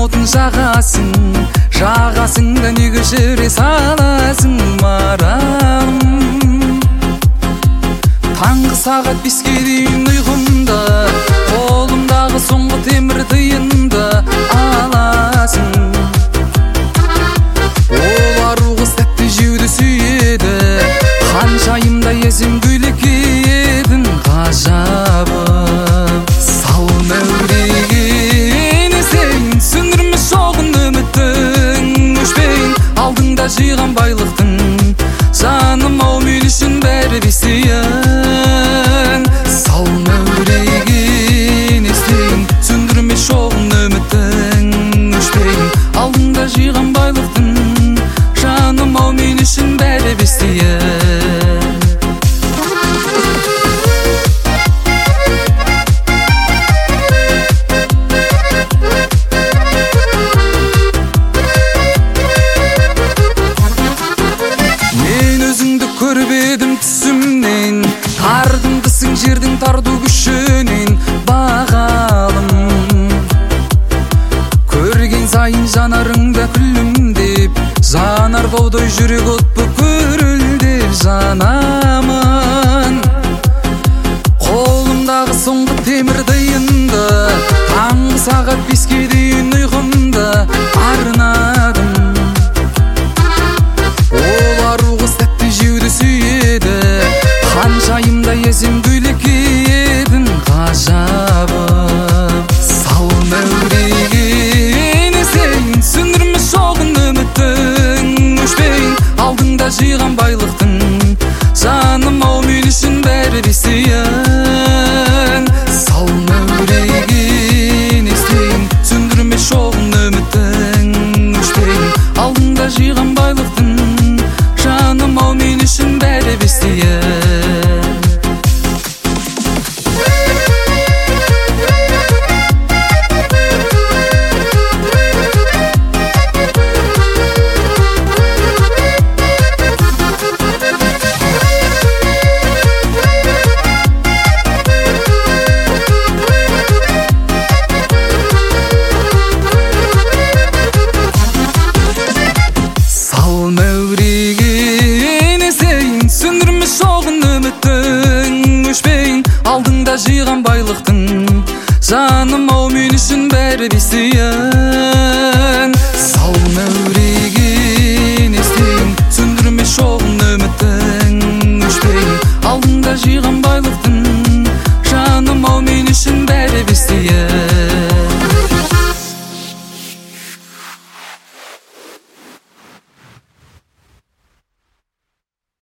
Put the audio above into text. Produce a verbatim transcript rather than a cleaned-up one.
отын жағасың, жағасыңда неге жүре саласың маралым. Таңғы сағат беске дейін ұйқымда, қолымдағы соңғы темір тиынды аласың. Ол ару қыз тәтті жеуді сүйеді, ханшайымда есім көйлек киетін ғажабым. Сал мәуреген сен, сөндірме шоғын үміттің өшпейін, алдыңда жиған байлықтың, жаным ау мен үшін бәрі бесейін. Сал мәуреген сен, сөндірме шоғын үміттің өшпейін, алдыңда жиған байлықтың, жаным ау мен үшін бәрі бесейін. Көріп едім түсімнен, тардымдысың жердің тарду күшінен бағалым. Көрген сайын жанарыңда күлімдеп, жанар баудай жүрек отпы көрілдеп жанамын. Қолымдағы соңғы темір тиынды, таңғы сағат беске дейін ұйқымда арнадым. Ол ару қыз тәтті жеуді сүйеді, ханшайымда есім көйлек киетін ғажабым. Сал мәуреген сен, сөндірме шоғын үміттің өшпейін, алдыңда жиған байлықтың, жаным ау мен үшін бәрі бесейін. Сал мәуреген сен, сөндірме шоғын үміттің өшпейін, алдыңда жиған байлықтың, жаным ау мен үшін бәрі бесейін. Алдыңда жиған байлықтың, жаным ау мен үшін бәрі бесейін.